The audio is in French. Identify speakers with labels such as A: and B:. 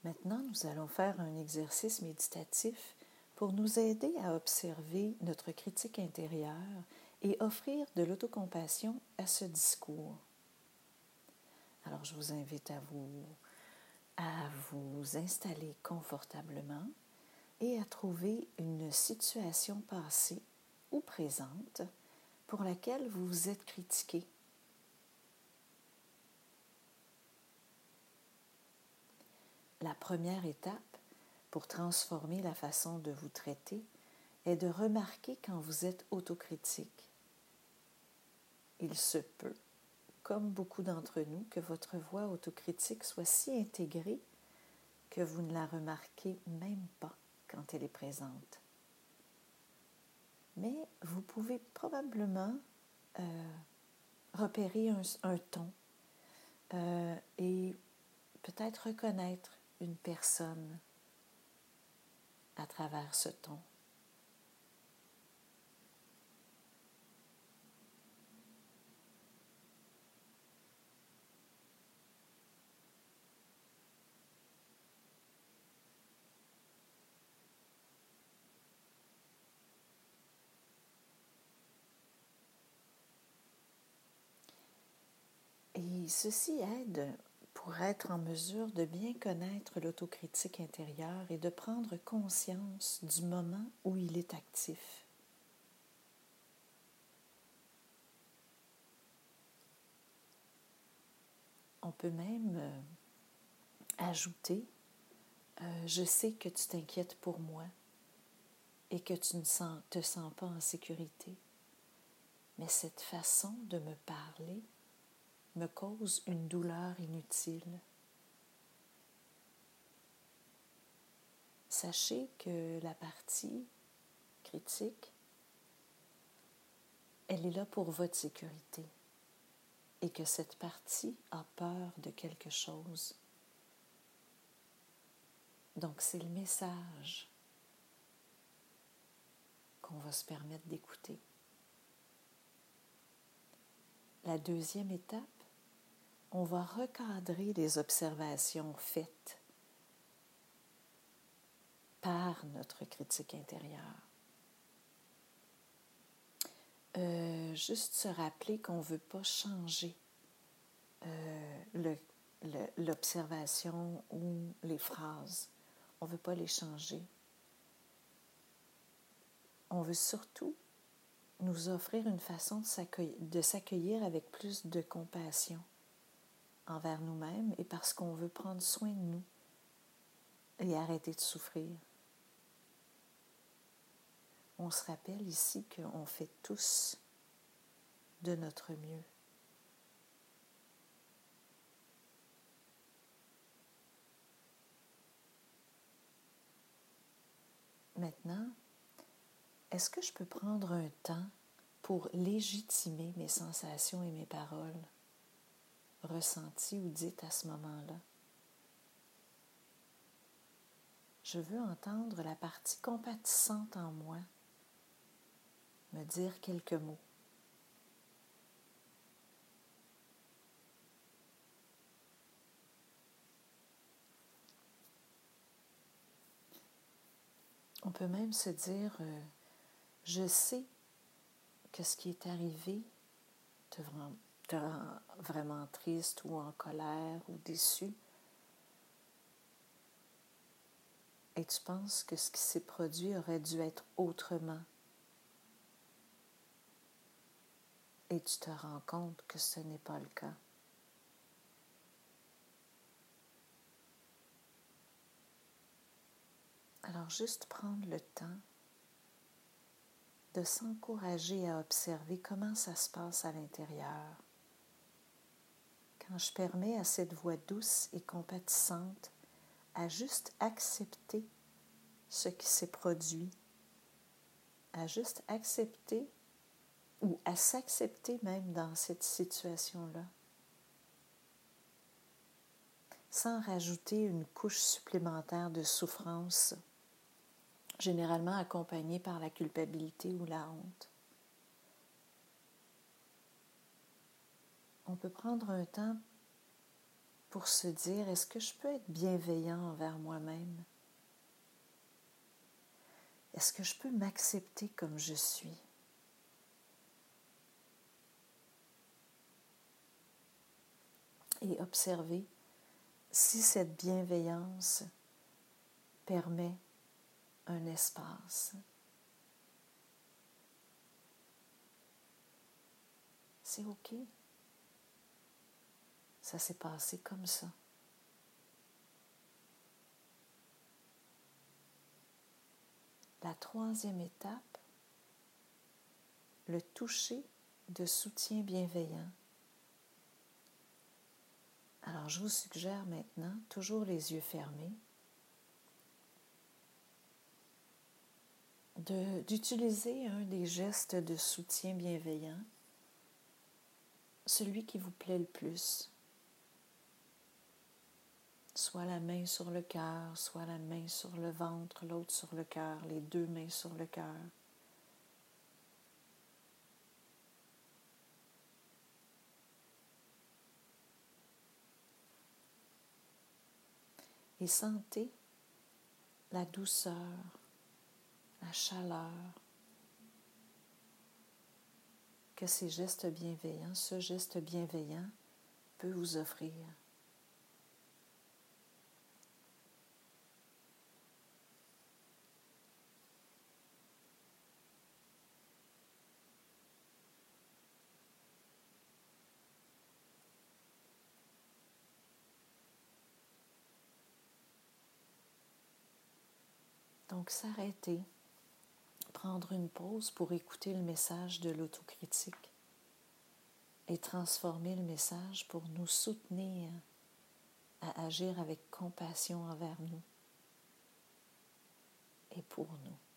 A: Maintenant, nous allons faire un exercice méditatif pour nous aider à observer notre critique intérieure et offrir de l'autocompassion à ce discours. Alors, je vous invite à vous installer confortablement et à trouver une situation passée ou présente pour laquelle vous vous êtes critiqué. La première étape pour transformer la façon de vous traiter est de remarquer quand vous êtes autocritique. Il se peut, comme beaucoup d'entre nous, que votre voix autocritique soit si intégrée que vous ne la remarquez même pas quand elle est présente. Mais vous pouvez probablement repérer un ton et peut-être reconnaître une personne à travers ce ton. Et ceci aide pour être en mesure de bien connaître l'autocritique intérieure et de prendre conscience du moment où il est actif. On peut même ajouter « Je sais que tu t'inquiètes pour moi et que tu ne te sens pas en sécurité, mais cette façon de me parler me cause une douleur inutile. Sachez que la partie critique, elle est là pour votre sécurité et que cette partie a peur de quelque chose. Donc c'est le message qu'on va se permettre d'écouter. La deuxième étape, on va recadrer les observations faites par notre critique intérieure. Juste se rappeler qu'on ne veut pas changer l'observation ou les phrases. On ne veut pas les changer. On veut surtout nous offrir une façon de s'accueillir avec plus de compassion envers nous-mêmes et parce qu'on veut prendre soin de nous et arrêter de souffrir. On se rappelle ici qu'on fait tous de notre mieux. Maintenant, est-ce que je peux prendre un temps pour légitimer mes sensations et mes paroles, ressenties ou dites à ce moment-là? Je veux entendre la partie compatissante en moi me dire quelques mots. On peut même se dire, je sais que ce qui est arrivé te rend vraiment triste ou en colère ou déçu. Et tu penses que ce qui s'est produit aurait dû être autrement. Et tu te rends compte que ce n'est pas le cas. Alors juste prendre le temps de s'encourager à observer comment ça se passe à l'intérieur. Quand je permets à cette voix douce et compatissante à juste accepter ce qui s'est produit, à juste accepter ou à s'accepter même dans cette situation-là, sans rajouter une couche supplémentaire de souffrance, généralement accompagnée par la culpabilité ou la honte. On peut prendre un temps pour se dire, est-ce que je peux être bienveillant envers moi-même? Est-ce que je peux m'accepter comme je suis? Et observer si cette bienveillance permet un espace. C'est OK. Ça s'est passé comme ça. La troisième étape, le toucher de soutien bienveillant. Alors, je vous suggère maintenant, toujours les yeux fermés, d'utiliser un des gestes de soutien bienveillant, celui qui vous plaît le plus. Soit la main sur le cœur, soit la main sur le ventre, l'autre sur le cœur, les deux mains sur le cœur. Et sentez la douceur, la chaleur que ces gestes bienveillants, ce geste bienveillant peut vous offrir. Donc, s'arrêter, prendre une pause pour écouter le message de l'autocritique et transformer le message pour nous soutenir à agir avec compassion envers nous et pour nous.